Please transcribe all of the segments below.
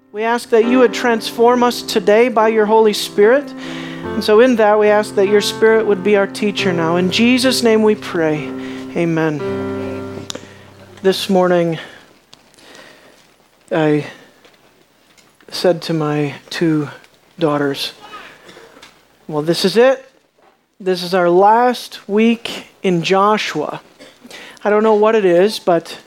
We ask that you would transform us today by your Holy Spirit. And so in that, we ask that your Spirit would be our teacher now. In Jesus' name we pray. Amen. This morning, I said to my two daughters, well, this is it. This is our last week in Joshua. I don't know what it is, but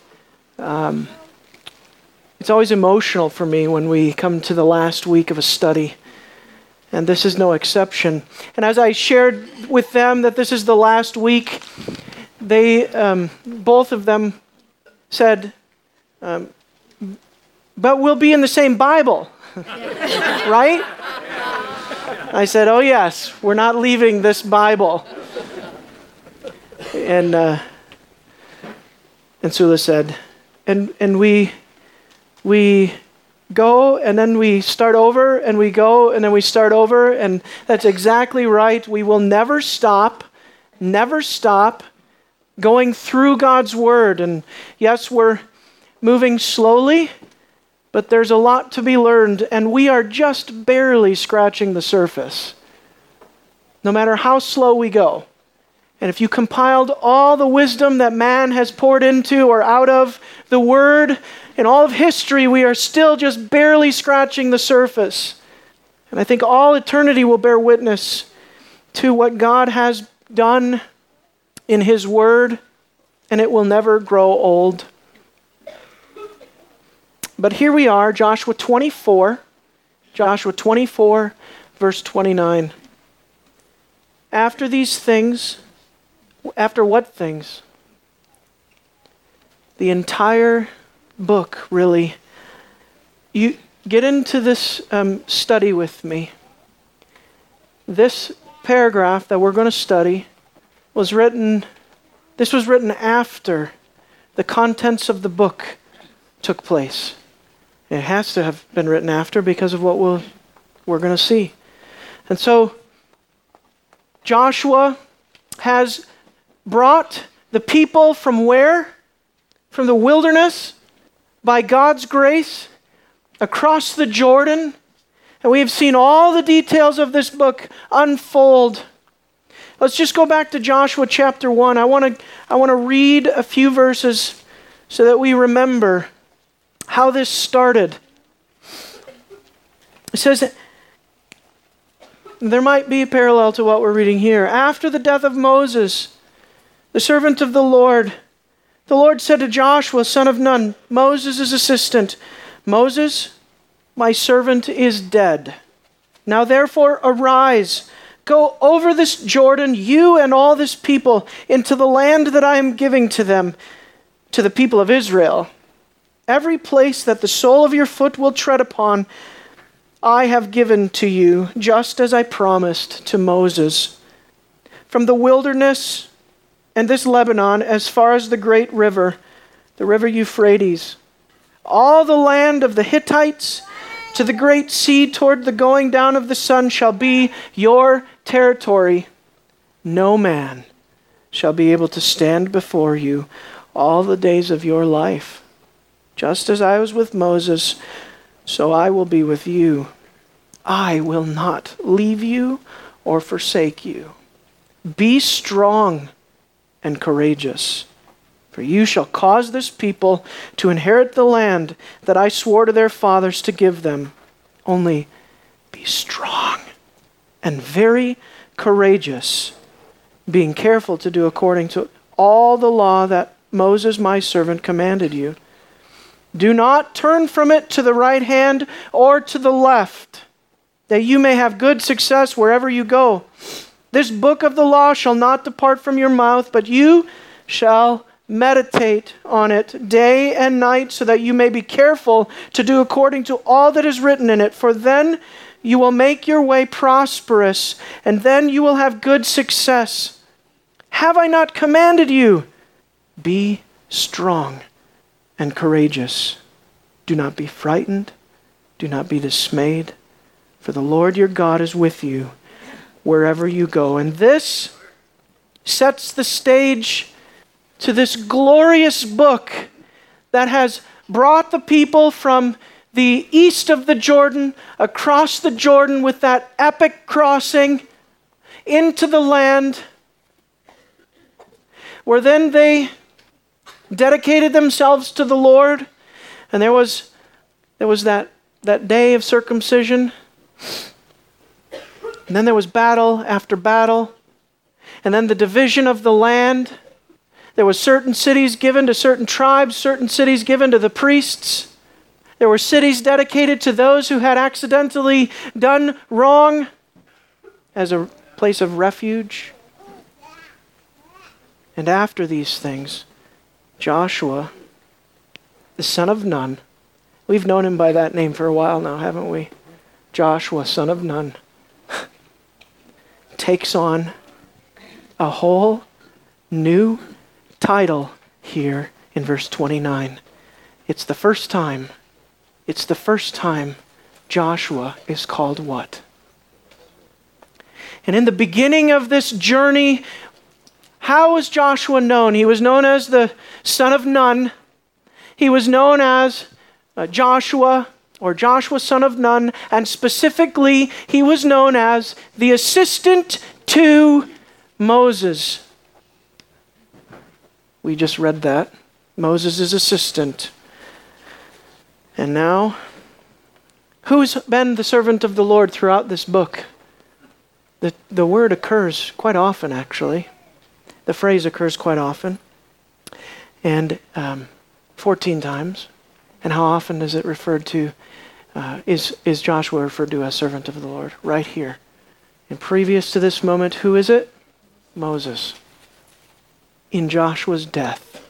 it's always emotional for me when we come to the last week of a study. And this is no exception. And as I shared with them that this is the last week, they, both of them said, but we'll be in the same Bible, right? I said, oh yes, we're not leaving this Bible. And Sula said, and we go and then we start over and we go and then we start over, and that's exactly right. We will never stop going through God's Word. And yes, we're moving slowly, but there's a lot to be learned, and we are just barely scratching the surface, no matter how slow we go. And if you compiled all the wisdom that man has poured into or out of the Word in all of history, we are still just barely scratching the surface. And I think all eternity will bear witness to what God has done in His Word, and it will never grow old. But here we are, Joshua 24, verse 29. After these things, after what things? The entire book, really. You get into this study with me. This paragraph that we're going to study was written after the contents of the book took place. It has to have been written after because of what we're going to see. And so Joshua has brought the people from where? From the wilderness, by God's grace, across the Jordan. And we have seen all the details of this book unfold. Let's just go back to Joshua chapter 1. I want to read a few verses so that we remember how this started. It says, there might be a parallel to what we're reading here. After the death of Moses, the servant of the Lord said to Joshua, son of Nun, Moses' assistant, Moses, my servant is dead. Now therefore arise, go over this Jordan, you and all this people, into the land that I am giving to them, to the people of Israel. Every place that the sole of your foot will tread upon, I have given to you, just as I promised to Moses. From the wilderness and this Lebanon, as far as the great river, the river Euphrates, all the land of the Hittites to the great sea toward the going down of the sun shall be your territory. No man shall be able to stand before you all the days of your life. Just as I was with Moses, so I will be with you. I will not leave you or forsake you. Be strong and courageous, for you shall cause this people to inherit the land that I swore to their fathers to give them. Only be strong and very courageous, being careful to do according to all the law that Moses my servant commanded you. Do not turn from it to the right hand or to the left, that you may have good success wherever you go. This book of the law shall not depart from your mouth, but you shall meditate on it day and night, so that you may be careful to do according to all that is written in it. For then you will make your way prosperous, and then you will have good success. Have I not commanded you? Be strong and courageous. Do not be frightened. Do not be dismayed. For the Lord your God is with you wherever you go. And this sets the stage to this glorious book that has brought the people from the east of the Jordan, across the Jordan with that epic crossing into the land, where then they dedicated themselves to the Lord. And there was that day of circumcision. And then there was battle after battle. And then the division of the land. There were certain cities given to certain tribes, certain cities given to the priests. There were cities dedicated to those who had accidentally done wrong as a place of refuge. And after these things, Joshua, the son of Nun, we've known him by that name for a while now, haven't we? Joshua, son of Nun, takes on a whole new title here in verse 29. It's the first time Joshua is called what? And in the beginning of this journey, how was Joshua known? He was known as the son of Nun. He was known as Joshua, or Joshua, son of Nun, and specifically, he was known as the assistant to Moses. We just read that. Moses' assistant. And now, who's been the servant of the Lord throughout this book? The word occurs quite often, actually. The phrase occurs quite often. And 14 times. And how often is it referred to? Is Joshua referred to as servant of the Lord? Right here. And previous to this moment, who is it? Moses. In Joshua's death,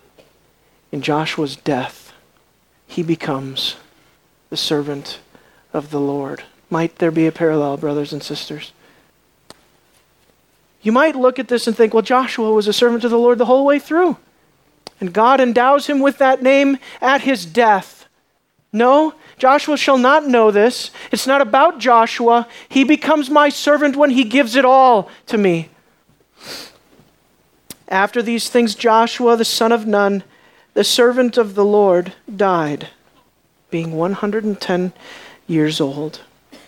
he becomes the servant of the Lord. Might there be a parallel, brothers and sisters? You might look at this and think, well, Joshua was a servant of the Lord the whole way through. And God endows him with that name at his death. No, Joshua shall not know this. It's not about Joshua. He becomes my servant when he gives it all to me. After these things, Joshua, the son of Nun, the servant of the Lord, died, being 110 years old.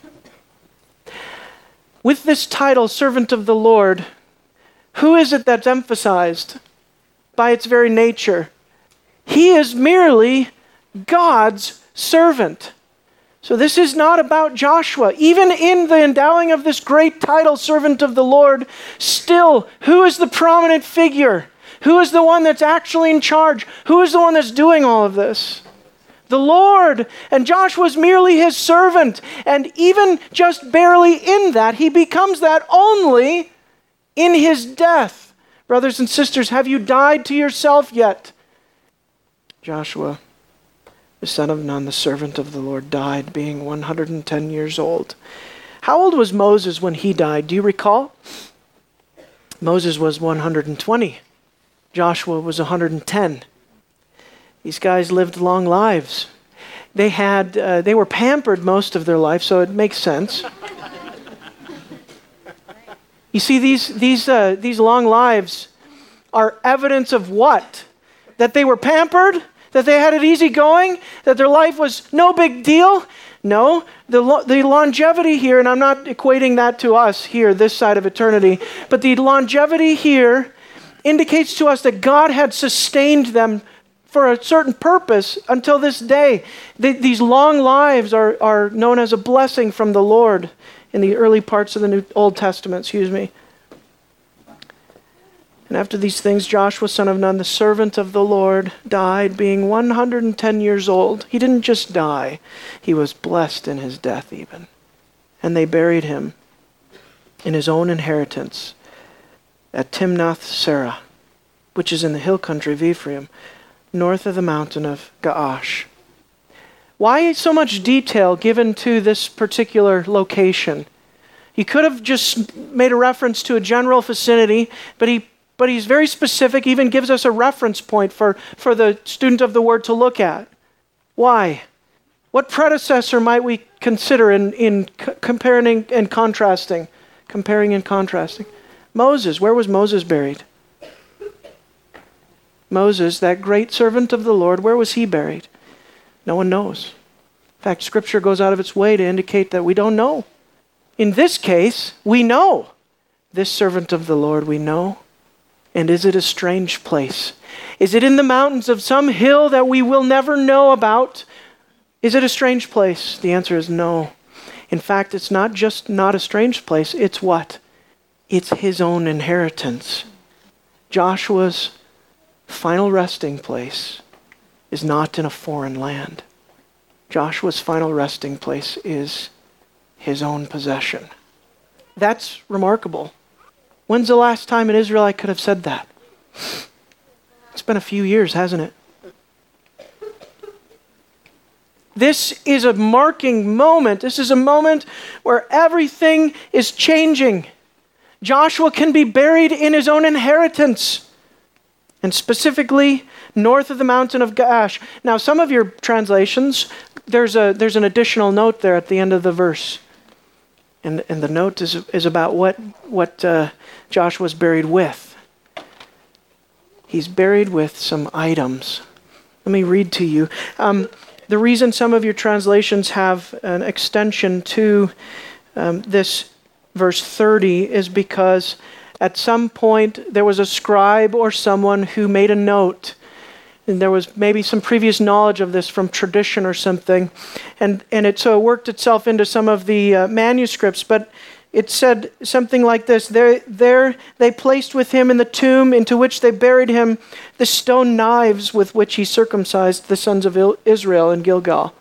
With this title, servant of the Lord, who is it that's emphasized? By its very nature, he is merely God's servant. So this is not about Joshua. Even in the endowing of this great title, servant of the Lord, still, who is the prominent figure? Who is the one that's actually in charge? Who is the one that's doing all of this? The Lord. And Joshua is merely his servant. And even just barely in that, he becomes that only in his death. Brothers and sisters, have you died to yourself yet? Joshua, the son of Nun, the servant of the Lord, died, being 110 years old. How old was Moses when he died? Do you recall? Moses was 120. Joshua was 110. These guys lived long lives. They were pampered most of their life, so it makes sense. You see, these long lives are evidence of what? That they were pampered? That they had it easy going? That their life was no big deal? No. The longevity here, and I'm not equating that to us here, this side of eternity, but the longevity here indicates to us that God had sustained them for a certain purpose until this day. These long lives are known as a blessing from the Lord in the early parts of the Old Testament, And after these things, Joshua, son of Nun, the servant of the Lord, died, being 110 years old. He didn't just die. He was blessed in his death even. And they buried him in his own inheritance at Timnath-Serah, which is in the hill country of Ephraim, north of the mountain of Gaash. Why so much detail given to this particular location? He could have just made a reference to a general vicinity, but he's very specific, even gives us a reference point for the student of the word to look at. Why? What predecessor might we consider in comparing and contrasting? Comparing and contrasting. Moses. Where was Moses buried? Moses, that great servant of the Lord, where was he buried? No one knows. In fact, Scripture goes out of its way to indicate that we don't know. In this case, we know. This servant of the Lord we know. And is it a strange place? Is it in the mountains of some hill that we will never know about? Is it a strange place? The answer is no. In fact, it's not just not a strange place. It's what? It's his own inheritance. Joshua's final resting place is not in a foreign land. Joshua's final resting place is his own possession. That's remarkable. When's the last time in Israel I could have said that? It's been a few years, hasn't it? This is a marking moment. This is a moment where everything is changing. Joshua can be buried in his own inheritance, and specifically north of the mountain of Gaash. Now, some of your translations, there's an additional note there at the end of the verse. And the note is about what Joshua's buried with. He's buried with some items. Let me read to you. The reason some of your translations have an extension to this verse 30 is because at some point there was a scribe or someone who made a note. And there was maybe some previous knowledge of this from tradition or something. And it worked itself into some of the manuscripts. But it said something like this. There they placed with him in the tomb into which they buried him the stone knives with which he circumcised the sons of Israel in Gilgal.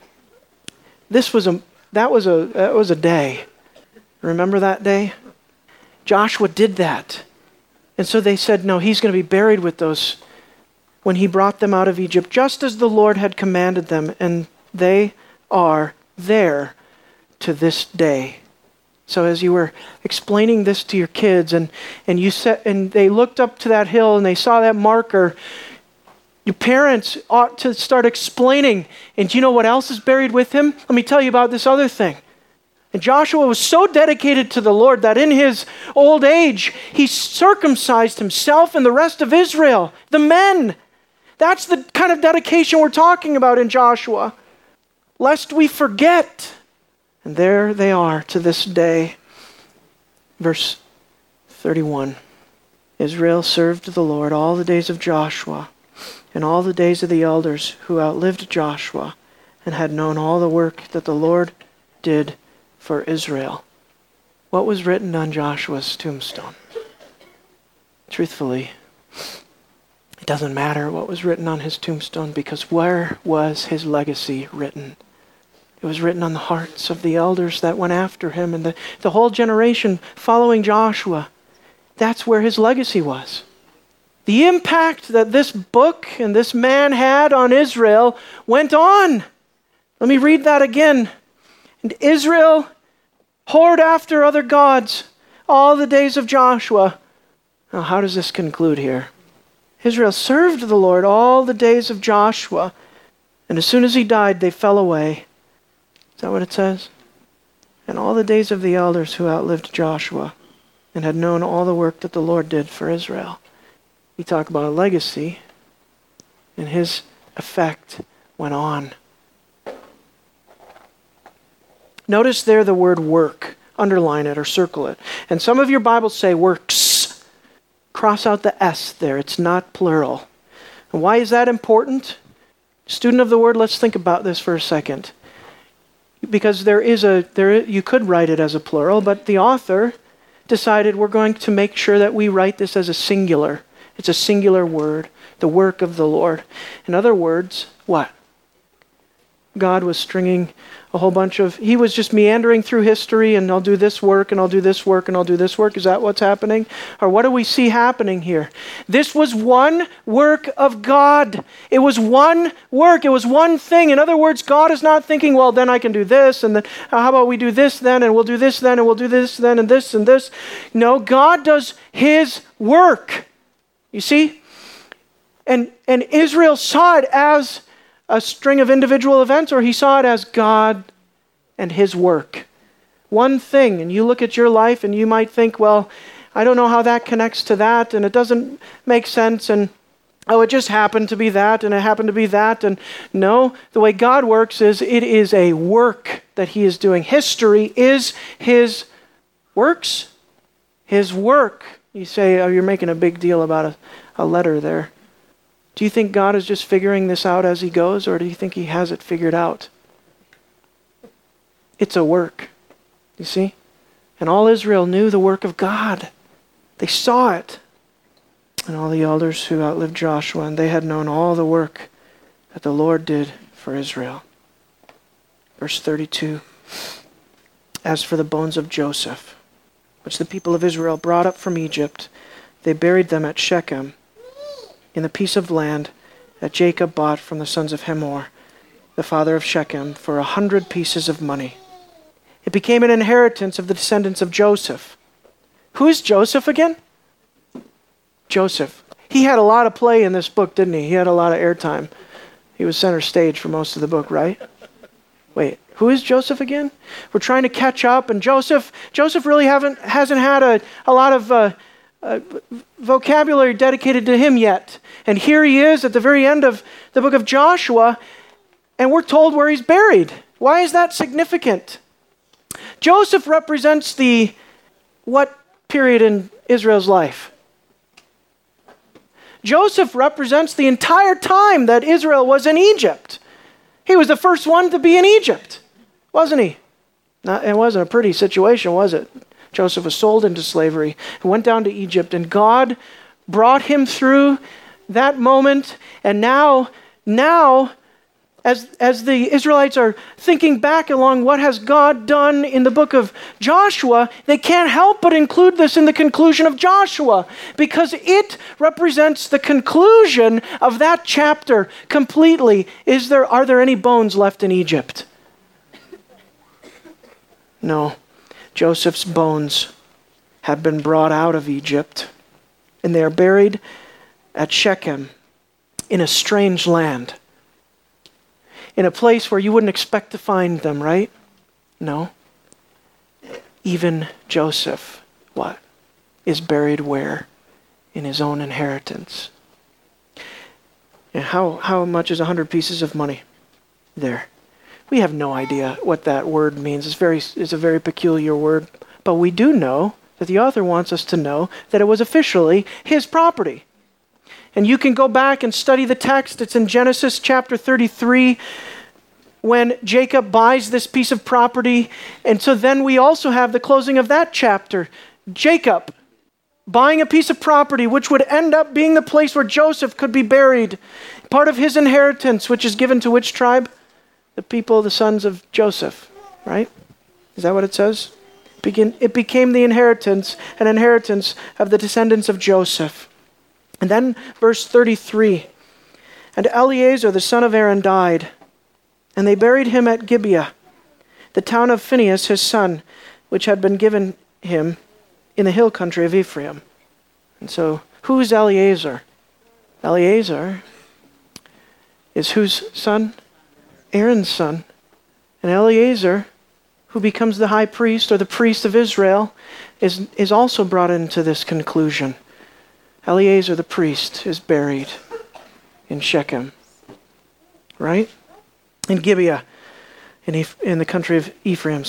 That was a day. Remember that day? Joshua did that. And so they said, no, he's going to be buried with those when he brought them out of Egypt, just as the Lord had commanded them, and they are there to this day. So as you were explaining this to your kids, and they looked up to that hill and they saw that marker, your parents ought to start explaining, and do you know what else is buried with him? Let me tell you about this other thing. And Joshua was so dedicated to the Lord that in his old age, he circumcised himself and the rest of Israel, the men. That's the kind of dedication we're talking about in Joshua. Lest we forget. And there they are to this day. Verse 31. Israel served the Lord all the days of Joshua and all the days of the elders who outlived Joshua and had known all the work that the Lord did for Israel. What was written on Joshua's tombstone? Truthfully, it doesn't matter what was written on his tombstone, because where was his legacy written? It was written on the hearts of the elders that went after him and the whole generation following Joshua. That's where his legacy was. The impact that this book and this man had on Israel went on. Let me read that again. And Israel whored after other gods all the days of Joshua. Now, how does this conclude here? Israel served the Lord all the days of Joshua, and as soon as he died, they fell away. Is that what it says? And all the days of the elders who outlived Joshua and had known all the work that the Lord did for Israel. We talk about a legacy, and his effect went on. Notice there the word work. Underline it or circle it. And some of your Bibles say works. Cross out the S there. It's not plural. And why is that important? Student of the word, let's think about this for a second. Because you could write it as a plural, but the author decided we're going to make sure that we write this as a singular. It's a singular word, the work of the Lord. In other words, what? God was stringing a whole bunch of, he was just meandering through history, and I'll do this work, and I'll do this work, and I'll do this work. Is that what's happening? Or what do we see happening here? This was one work of God. It was one work. It was one thing. In other words, God is not thinking, well, then I can do this, and then how about we do this then, and we'll do this then, and we'll do this then, and this and this. No, God does his work. You see? And Israel saw it as a string of individual events, or he saw it as God and his work. One thing, and you look at your life and you might think, well, I don't know how that connects to that, and it doesn't make sense, and oh, it just happened to be that, and it happened to be that. And no, the way God works is it is a work that he is doing. History is his works, his work. You say, oh, you're making a big deal about a letter there. Do you think God is just figuring this out as he goes, or do you think he has it figured out? It's a work, you see? And all Israel knew the work of God. They saw it. And all the elders who outlived Joshua, and they had known all the work that the Lord did for Israel. Verse 32. As for the bones of Joseph, which the people of Israel brought up from Egypt, they buried them at Shechem, in the piece of land that Jacob bought from the sons of Hamor, the father of Shechem, for 100 pieces of money. It became an inheritance of the descendants of Joseph. Who is Joseph again? Joseph. He had a lot of play in this book, didn't he? He had a lot of airtime. He was center stage for most of the book, right? Wait, who is Joseph again? We're trying to catch up, and Joseph really hasn't had a lot of vocabulary dedicated to him yet. And here he is at the very end of the book of Joshua, and we're told where he's buried. Why is that significant? Joseph represents what period in Israel's life? Joseph represents the entire time that Israel was in Egypt. He was the first one to be in Egypt, wasn't he? It wasn't a pretty situation, was it? Joseph was sold into slavery and went down to Egypt, and God brought him through that moment. And now, as the Israelites are thinking back along what has God done in the book of Joshua, they can't help but include this in the conclusion of Joshua, because it represents the conclusion of that chapter completely. Are there any bones left in Egypt? No. Joseph's bones have been brought out of Egypt, and they are buried at Shechem in a strange land, in a place where you wouldn't expect to find them, right? No. Even Joseph, what? Is buried where? In his own inheritance. And how much is 100 pieces of money there? We have no idea what that word means. It's a very peculiar word. But we do know that the author wants us to know that it was officially his property. And you can go back and study the text. It's in Genesis chapter 33 when Jacob buys this piece of property. And so then we also have the closing of that chapter. Jacob buying a piece of property which would end up being the place where Joseph could be buried. Part of his inheritance, which is given to which tribe? The people, the sons of Joseph, right? Is that what it says? It became the inheritance, an inheritance of the descendants of Joseph. And then verse 33, and Eleazar the son of Aaron died, and they buried him at Gibeah, the town of Phinehas his son, which had been given him in the hill country of Ephraim. And so, who's Eleazar? Eleazar is whose son? Aaron's son. And Eleazar, who becomes the high priest or the priest of Israel, is also brought into this conclusion. Eleazar the priest is buried in Shechem, right? In Gibeah, in the country of Ephraim,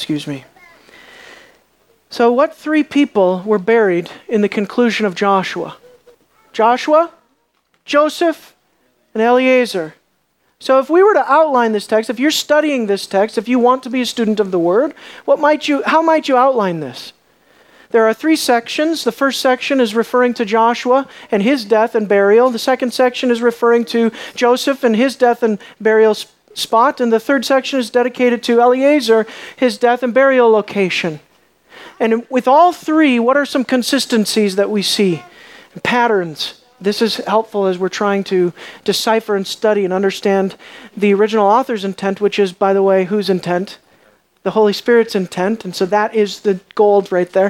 So what three people were buried in the conclusion of Joshua? Joshua, Joseph, and Eleazar. So if we were to outline this text, if you're studying this text, if you want to be a student of the Word, how might you outline this? There are three sections. The first section is referring to Joshua and his death and burial. The second section is referring to Joseph and his death and burial spot. And the third section is dedicated to Eleazar, his death and burial location. And with all three, what are some consistencies that we see? Patterns. This is helpful as we're trying to decipher and study and understand the original author's intent, which is, by the way, whose intent? The Holy Spirit's intent. And so that is the gold right there.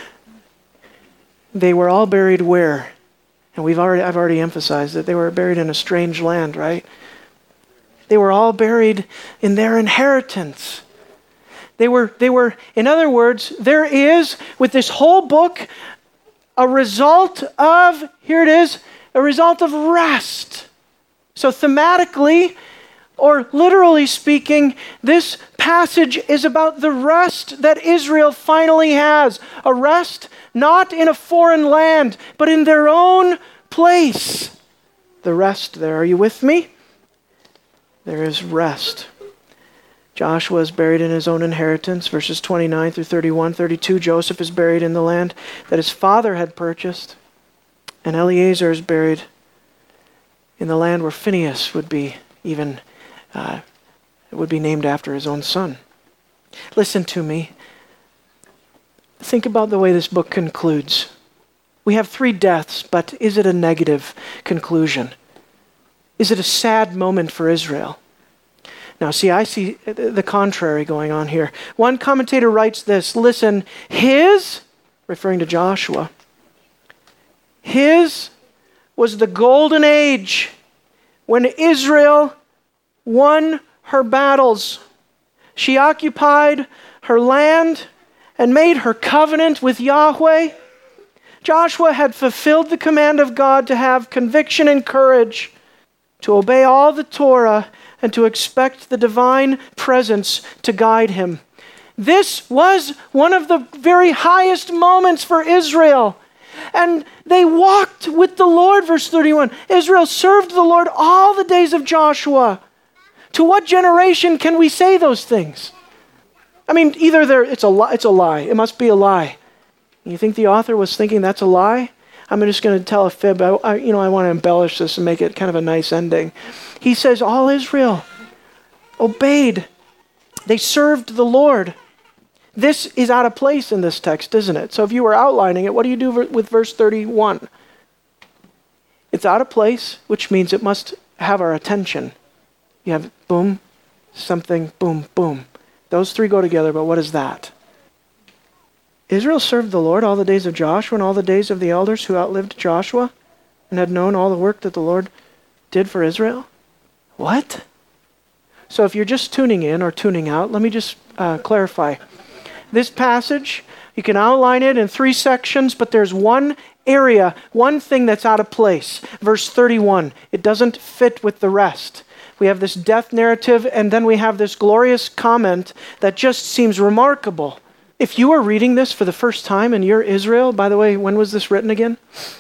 They were all buried where? And I've already emphasized that they were buried in a strange land, right? They were all buried in their inheritance. They were, in other words, there is, with this whole book, a result of, here it is, a result of rest. So thematically, or literally speaking, this passage is about the rest that Israel finally has. A rest not in a foreign land, but in their own place. The rest there. Are you with me? There is rest. Joshua is buried in his own inheritance, verses 29 through 31. 32, Joseph is buried in the land that his father had purchased. And Eleazar is buried in the land where Phinehas would be even, would be named after his own son. Listen to me. Think about the way this book concludes. We have 3 deaths, but is it a negative conclusion? Is it a sad moment for Israel? Now, see, I see the contrary going on here. One commentator writes this, listen, referring to Joshua, his was the golden age when Israel won her battles. She occupied her land and made her covenant with Yahweh. Joshua had fulfilled the command of God to have conviction and courage, to obey all the Torah, and to expect the divine presence to guide him. This was one of the very highest moments for Israel. And they walked with the Lord, verse 31. Israel served the Lord all the days of Joshua. To what generation can we say those things? I mean, either it's a lie. It must be a lie. You think the author was thinking that's a lie? I'm just going to tell a fib. I want to embellish this and make it kind of a nice ending. He says, all Israel obeyed. They served the Lord. This is out of place in this text, isn't it? So if you were outlining it, what do you do with verse 31? It's out of place, which means it must have our attention. You have boom, something, boom, boom. Those 3 go together, but what is that? Israel served the Lord all the days of Joshua and all the days of the elders who outlived Joshua and had known all the work that the Lord did for Israel. What? So if you're just tuning in or tuning out, let me just clarify. This passage, you can outline it in 3 sections, but there's one area, one thing that's out of place. Verse 31, it doesn't fit with the rest. We have this death narrative, and then we have this glorious comment that just seems remarkable. If you are reading this for the first time and you're Israel, by the way, when was this written again?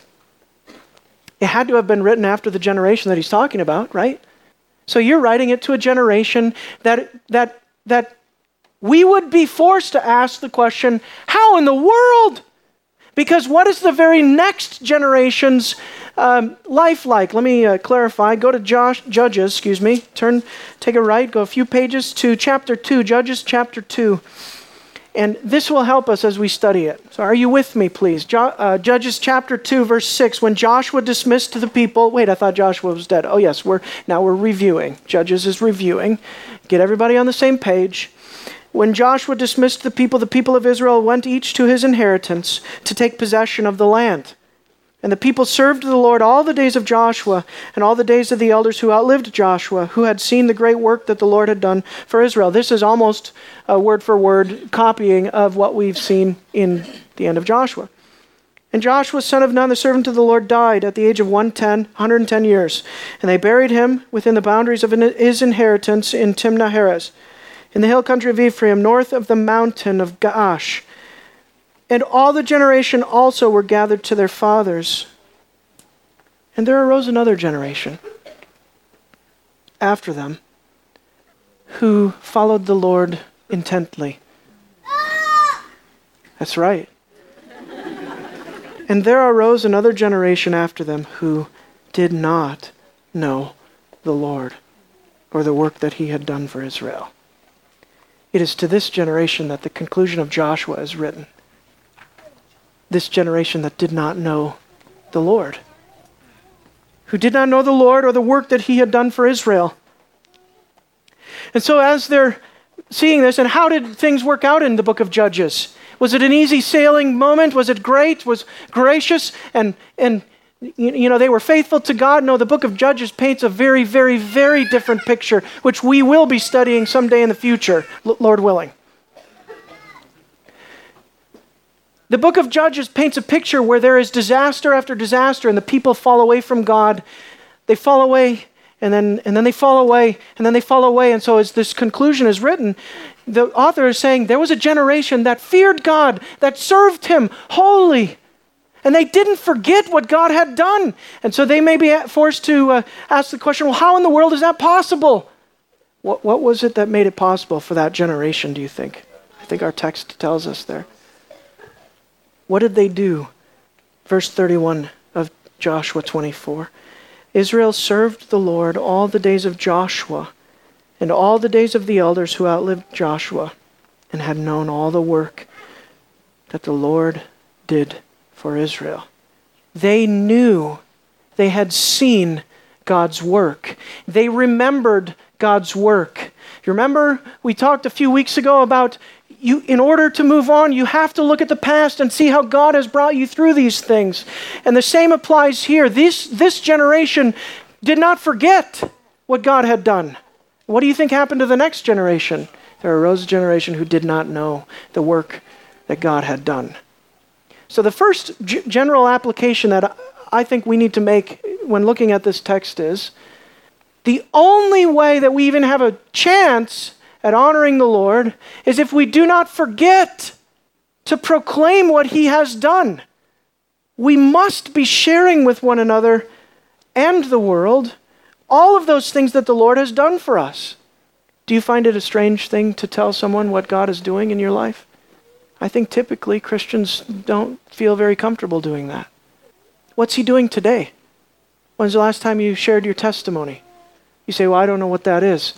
It had to have been written after the generation that he's talking about, right? So you're writing it to a generation that we would be forced to ask the question, how in the world? Because what is the very next generation's life like? Let me clarify. Go to Judges, take a right, go a few pages to chapter 2, Judges chapter 2. And this will help us as we study it. So are you with me, please? Judges chapter 2, verse 6. When Joshua dismissed the people... Wait, I thought Joshua was dead. Oh, yes, we're reviewing. Judges is reviewing. Get everybody on the same page. When Joshua dismissed the people of Israel went each to his inheritance to take possession of the land. And the people served the Lord all the days of Joshua and all the days of the elders who outlived Joshua, who had seen the great work that the Lord had done for Israel. This is almost a word-for-word copying of what we've seen in the end of Joshua. And Joshua, son of Nun, the servant of the Lord, died at the age of 110 years. And they buried him within the boundaries of his inheritance in Timnah-Heres, in the hill country of Ephraim, north of the mountain of Gaash. And all the generation also were gathered to their fathers. And there arose another generation after them who followed the Lord intently. That's right. And there arose another generation after them who did not know the Lord or the work that he had done for Israel. It is to this generation that the conclusion of Joshua is written. This generation that did not know the Lord, who did not know the Lord or the work that he had done for Israel. And so as they're seeing this, and how did things work out in the book of Judges? Was it an easy sailing moment? Was it great? Was gracious? And they were faithful to God? No, the book of Judges paints a very, very, very different picture, which we will be studying someday in the future, Lord willing. The book of Judges paints a picture where there is disaster after disaster and the people fall away from God. They fall away and then they fall away and then they fall away. And so as this conclusion is written, the author is saying there was a generation that feared God, that served him wholly. And they didn't forget what God had done. And so they may be forced to ask the question, well, how in the world is that possible? What was it that made it possible for that generation, do you think? I think our text tells us there. What did they do? Verse 31 of Joshua 24. Israel served the Lord all the days of Joshua and all the days of the elders who outlived Joshua and had known all the work that the Lord did for Israel. They knew, they had seen God's work. They remembered God's work. You remember we talked a few weeks ago about in order to move on, you have to look at the past and see how God has brought you through these things. And the same applies here. This generation did not forget what God had done. What do you think happened to the next generation? There arose a generation who did not know the work that God had done. So the first general application that I think we need to make when looking at this text is, the only way that we even have a chance at honoring the Lord is if we do not forget to proclaim what he has done. We must be sharing with one another and the world all of those things that the Lord has done for us. Do you find it a strange thing to tell someone what God is doing in your life? I think typically Christians don't feel very comfortable doing that. What's he doing today? When's the last time you shared your testimony? You say, well, I don't know what that is.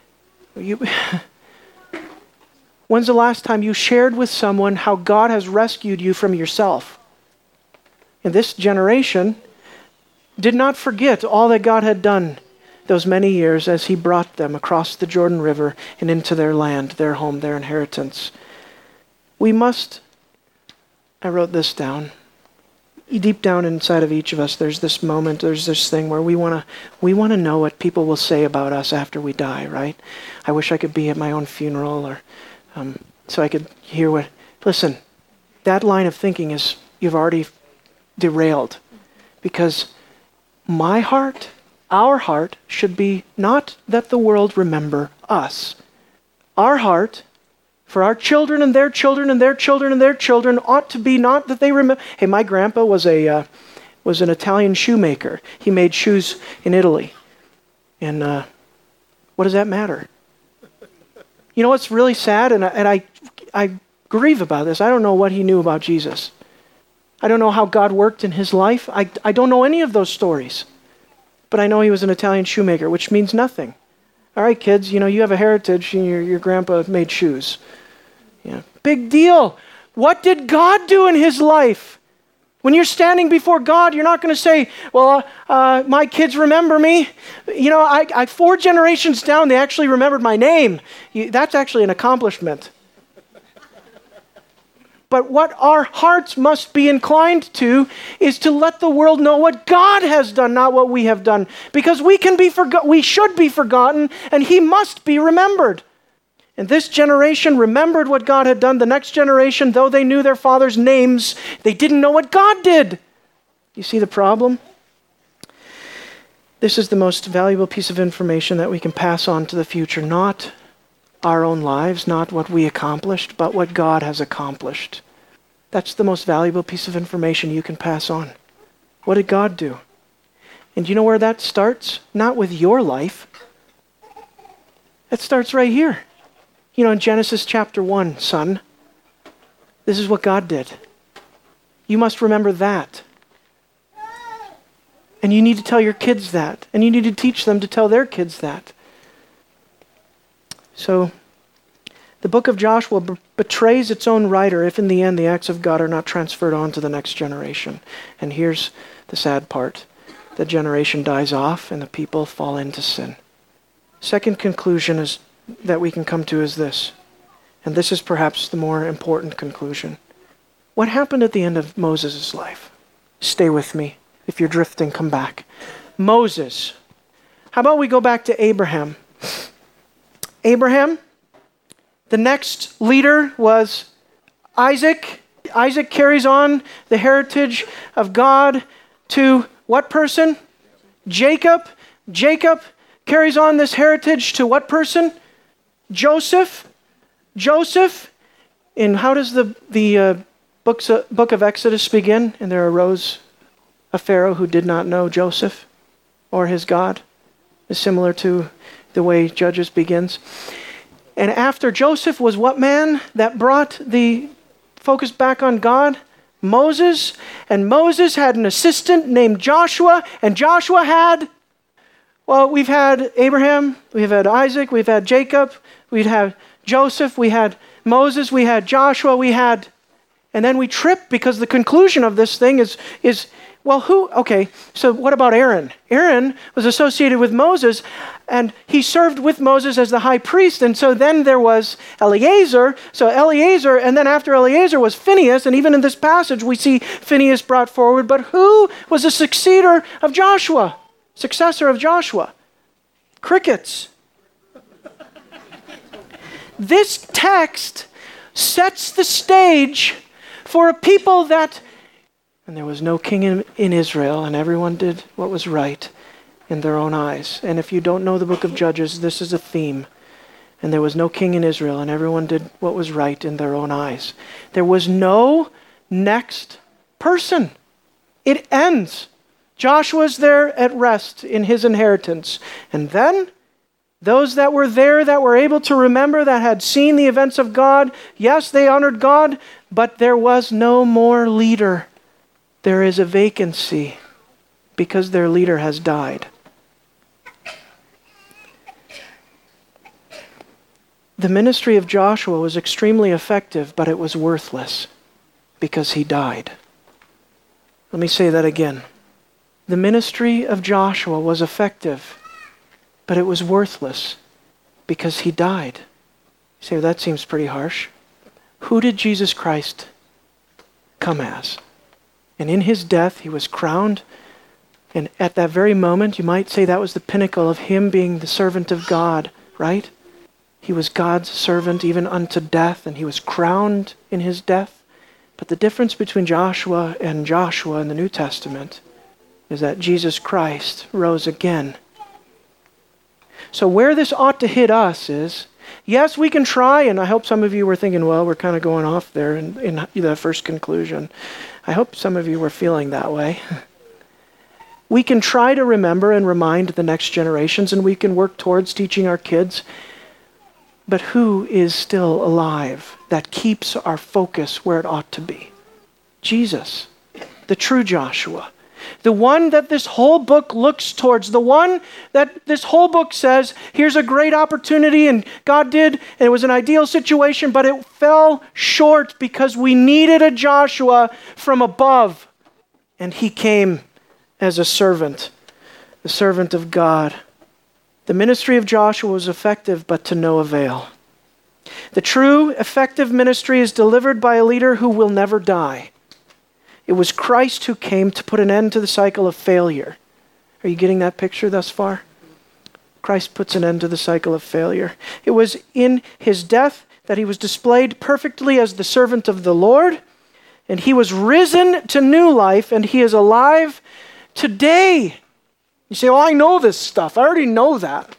When's the last time you shared with someone how God has rescued you from yourself? And this generation did not forget all that God had done those many years as he brought them across the Jordan River and into their land, their home, their inheritance. We must, I wrote this down, deep down inside of each of us, there's this moment, there's this thing where we want to know what people will say about us after we die, right? I wish I could be at my own funeral or so I could hear what... Listen, that line of thinking is, you've already derailed. Because my heart, our heart, should be not that the world remember us. Our heart, for our children and their children and their children and their children, ought to be not that they remember... Hey, my grandpa was an Italian shoemaker. He made shoes in Italy. And what does that matter? You know what's really sad, and I grieve about this. I don't know what he knew about Jesus. I don't know how God worked in his life. I don't know any of those stories. But I know he was an Italian shoemaker, which means nothing. All right, kids, you have a heritage, and your grandpa made shoes. Yeah, big deal. What did God do in his life? When you're standing before God, you're not going to say, well, my kids remember me. I 4 generations down, they actually remembered my name. That's actually an accomplishment. But what our hearts must be inclined to is to let the world know what God has done, not what we have done. Because we should be forgotten, and he must be remembered. And this generation remembered what God had done. The next generation, though they knew their fathers' names, they didn't know what God did. You see the problem? This is the most valuable piece of information that we can pass on to the future. Not our own lives, not what we accomplished, but what God has accomplished. That's the most valuable piece of information you can pass on. What did God do? And you know where that starts? Not with your life. It starts right here. In Genesis chapter 1, son, this is what God did. You must remember that. And you need to tell your kids that. And you need to teach them to tell their kids that. So, the book of Joshua betrays its own writer if in the end the acts of God are not transferred on to the next generation. And here's the sad part. The generation dies off and the people fall into sin. Second conclusion is that we can come to is this, and this is perhaps the more important conclusion. What happened at the end of Moses' life? Stay with me. If you're drifting, come back. Moses. How about we go back to Abraham? Abraham, the next leader was Isaac. Isaac carries on the heritage of God to what person? Jacob. Jacob carries on this heritage to what person? Joseph. Joseph. And how does the book of Exodus begin? And there arose a Pharaoh who did not know Joseph or his God. Is similar to the way Judges begins. And after Joseph was what man that brought the focus back on God? Moses. And Moses had an assistant named Joshua. And Joshua had, well, we've had Abraham, we've had Isaac, we've had Jacob, we've had Joseph, we had Moses, we had Joshua, and then we trip because the conclusion of this thing is well, who? Okay, so what about Aaron? Aaron was associated with Moses, and he served with Moses as the high priest, and so then there was Eleazar. So Eleazar, and then after Eleazar was Phinehas, and even in this passage we see Phinehas brought forward, but who was the successor of Joshua? Crickets. This text sets the stage for a people that, and there was no king in Israel, and everyone did what was right in their own eyes. And if you don't know the book of Judges, this is a theme. And there was no king in Israel, and everyone did what was right in their own eyes. There was no next person. It ends. Joshua's there at rest in his inheritance. And then those that were there, that were able to remember, that had seen the events of God, yes, they honored God, but there was no more leader. There is a vacancy because their leader has died. The ministry of Joshua was extremely effective, but it was worthless because he died. Let me say that again. The ministry of Joshua was effective, but it was worthless because he died. You say, well, that seems pretty harsh. Who did Jesus Christ come as? And in his death, he was crowned. And at that very moment, you might say that was the pinnacle of him being the servant of God, right? He was God's servant even unto death, and he was crowned in his death. But the difference between Joshua in the New Testament is that Jesus Christ rose again. So where this ought to hit us is, yes, we can try, and I hope some of you were thinking, well, we're kind of going off there in the first conclusion. I hope some of you were feeling that way. We can try to remember and remind the next generations, and we can work towards teaching our kids. But who is still alive that keeps our focus where it ought to be? Jesus, the true Joshua. The one that this whole book looks towards, the one that this whole book says, here's a great opportunity, and God did, and it was an ideal situation, but it fell short because we needed a Joshua from above. And he came as a servant, the servant of God. The ministry of Joshua was effective, but to no avail. The true, effective ministry is delivered by a leader who will never die. It was Christ who came to put an end to the cycle of failure. Are you getting that picture thus far? Christ puts an end to the cycle of failure. It was in his death that he was displayed perfectly as the servant of the Lord, and he was risen to new life, and he is alive today. You say, well, I know this stuff. I already know that.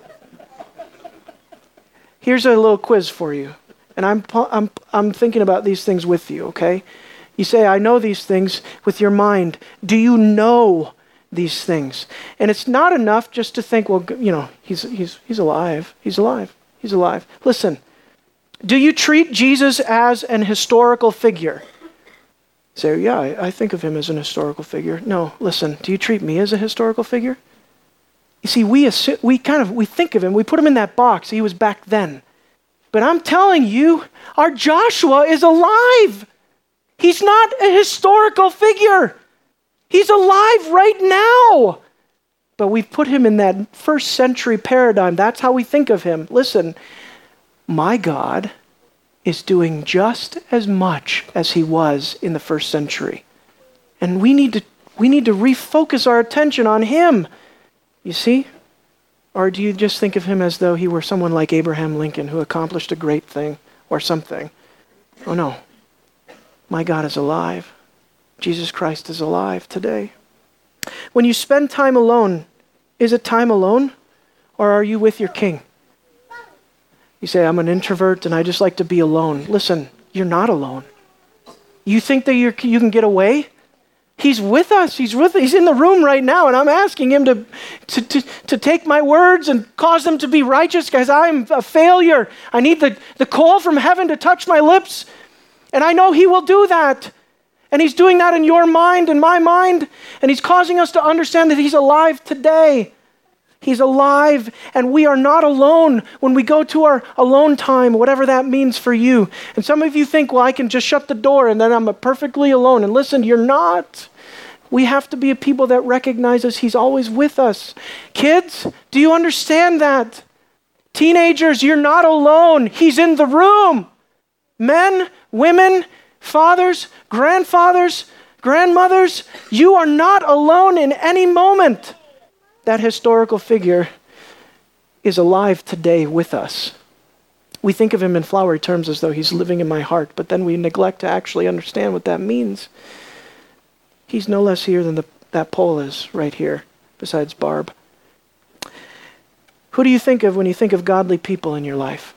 Here's a little quiz for you. And I'm thinking about these things with you, okay? You say, I know these things with your mind. Do you know these things? And it's not enough just to think, well, you know, he's alive. He's alive. He's alive. Listen, do you treat Jesus as an historical figure? Say, yeah, I think of him as an historical figure. No, listen, do you treat me as a historical figure? You see, we think of him, we put him in that box. He was back then. But I'm telling you, our Joshua is alive. He's not a historical figure. He's alive right now. But we've put him in that first century paradigm. That's how we think of him. Listen, my God is doing just as much as he was in the first century. And we need to refocus our attention on him. You see? Or do you just think of him as though he were someone like Abraham Lincoln who accomplished a great thing or something? Oh no. My God is alive. Jesus Christ is alive today. When you spend time alone, is it time alone? Or are you with your King? You say, I'm an introvert and I just like to be alone. Listen, you're not alone. You think that you can get away? He's with us. He's in the room right now, and I'm asking him to take my words and cause them to be righteous because I'm a failure. I need the call from heaven to touch my lips, and I know he will do that. And he's doing that in your mind and my mind, and he's causing us to understand that he's alive today. He's alive, and we are not alone when we go to our alone time, whatever that means for you. And some of you think, well, I can just shut the door and then I'm perfectly alone. And listen, you're not. We have to be a people that recognizes he's always with us. Kids, do you understand that? Teenagers, you're not alone. He's in the room. Men, women, fathers, grandfathers, grandmothers, you are not alone in any moment. That historical figure is alive today with us. We think of him in flowery terms as though he's living in my heart, but then we neglect to actually understand what that means. He's no less here than that pole is right here, besides Barb. Who do you think of when you think of godly people in your life?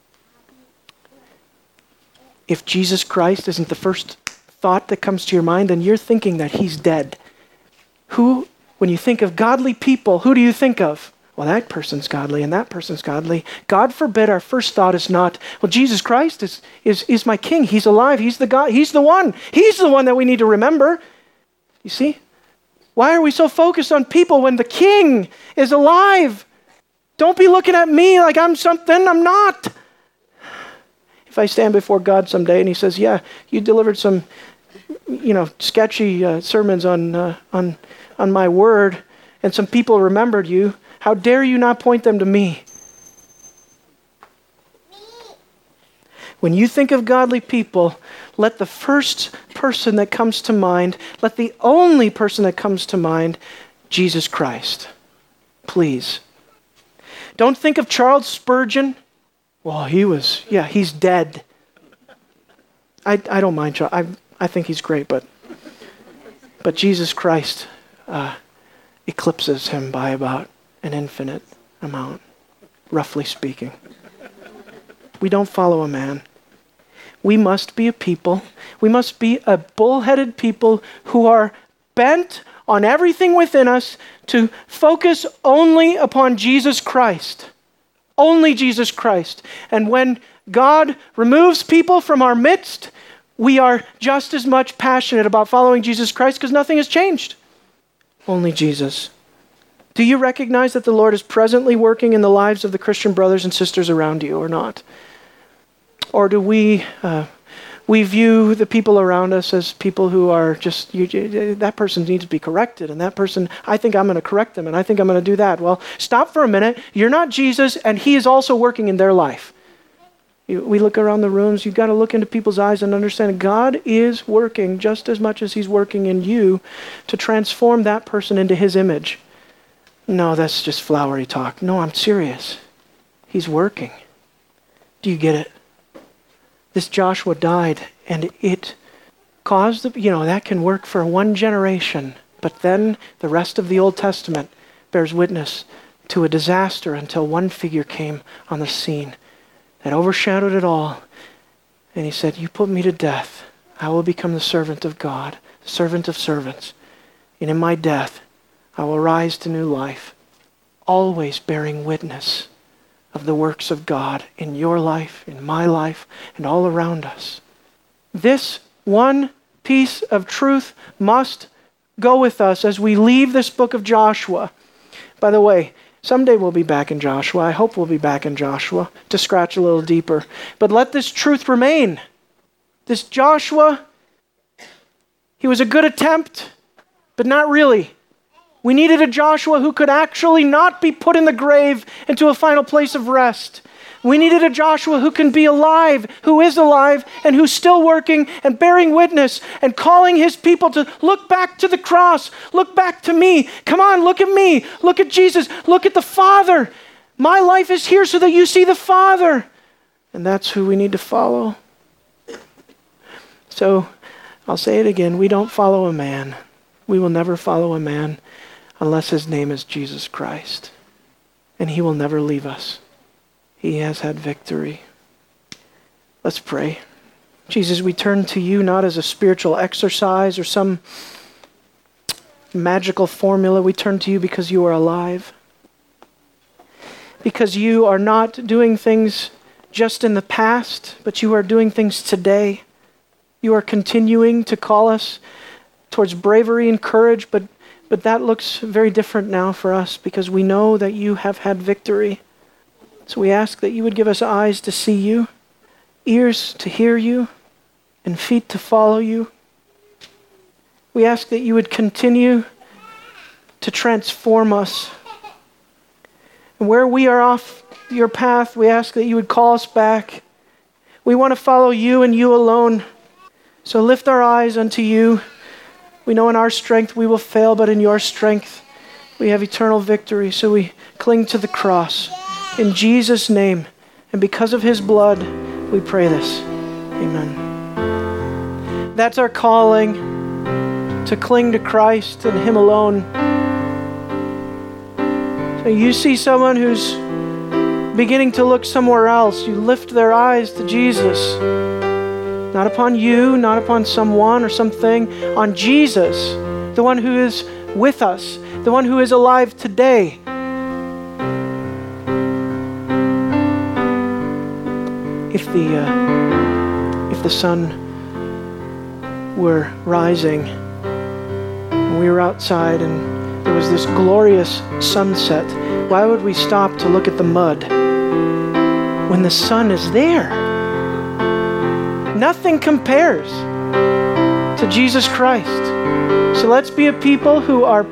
If Jesus Christ isn't the first thought that comes to your mind, then you're thinking that he's dead. When you think of godly people, who do you think of? Well, that person's godly and that person's godly. God forbid our first thought is not, well, Jesus Christ is my King. He's alive. He's the God. He's the one. He's the one that we need to remember. You see? Why are we so focused on people when the King is alive? Don't be looking at me like I'm something I'm not. If I stand before God someday and he says, yeah, you delivered some, sketchy sermons on my word, and some people remembered you, how dare you not point them to me? When you think of godly people, let the first person that comes to mind, let the only person that comes to mind, Jesus Christ. Please. Don't think of Charles Spurgeon. Well, he's dead. I don't mind Charles. I think he's great, but Jesus Christ eclipses him by about an infinite amount, roughly speaking. We don't follow a man. We must be a people. We must be a bull-headed people who are bent on everything within us to focus only upon Jesus Christ. Only Jesus Christ. And when God removes people from our midst, we are just as much passionate about following Jesus Christ because nothing has changed. Only Jesus. Do you recognize that the Lord is presently working in the lives of the Christian brothers and sisters around you or not? Or do we view the people around us as people who are just, that person needs to be corrected, and that person, I think I'm going to correct them, and I think I'm going to do that. Well, stop for a minute. You're not Jesus, and he is also working in their life. We look around the rooms, you've got to look into people's eyes and understand God is working just as much as he's working in you to transform that person into his image. No, that's just flowery talk. No, I'm serious. He's working. Do you get it? This Joshua died, and it caused, that can work for one generation, but then the rest of the Old Testament bears witness to a disaster until one figure came on the scene that overshadowed it all. And he said, you put me to death, I will become the servant of God, the servant of servants. And in my death, I will rise to new life, always bearing witness of the works of God in your life, in my life, and all around us. This one piece of truth must go with us as we leave this book of Joshua. By the way, someday we'll be back in Joshua. I hope we'll be back in Joshua to scratch a little deeper. But let this truth remain. This Joshua, he was a good attempt, but not really. We needed a Joshua who could actually not be put in the grave into a final place of rest. We needed a Joshua who can be alive, who is alive, and who's still working and bearing witness and calling his people to look back to the cross, look back to me. Come on, look at me. Look at Jesus. Look at the Father. My life is here so that you see the Father. And that's who we need to follow. So I'll say it again. We don't follow a man. We will never follow a man unless his name is Jesus Christ. And he will never leave us. He has had victory. Let's pray. Jesus, we turn to you not as a spiritual exercise or some magical formula. We turn to you because you are alive. Because you are not doing things just in the past, but you are doing things today. You are continuing to call us towards bravery and courage, but that looks very different now for us because we know that you have had victory. So we ask that you would give us eyes to see you, ears to hear you, and feet to follow you. We ask that you would continue to transform us. And where we are off your path, we ask that you would call us back. We want to follow you and you alone. So lift our eyes unto you. We know in our strength we will fail, but in your strength we have eternal victory. So we cling to the cross. In Jesus' name, and because of his blood, we pray this. Amen. That's our calling, to cling to Christ and him alone. So you see someone who's beginning to look somewhere else, you lift their eyes to Jesus. Not upon you, not upon someone or something, on Jesus, the one who is with us, the one who is alive today. If the sun were rising and we were outside and there was this glorious sunset, why would we stop to look at the mud when the sun is there? Nothing compares to Jesus Christ. So let's be a people who are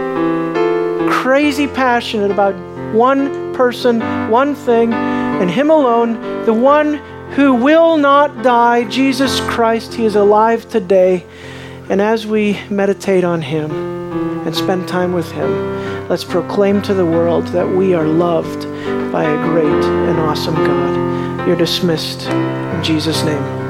crazy passionate about one person, one thing, and him alone, the one who will not die, Jesus Christ. He is alive today. And as we meditate on him and spend time with him, let's proclaim to the world that we are loved by a great and awesome God. You're dismissed in Jesus' name.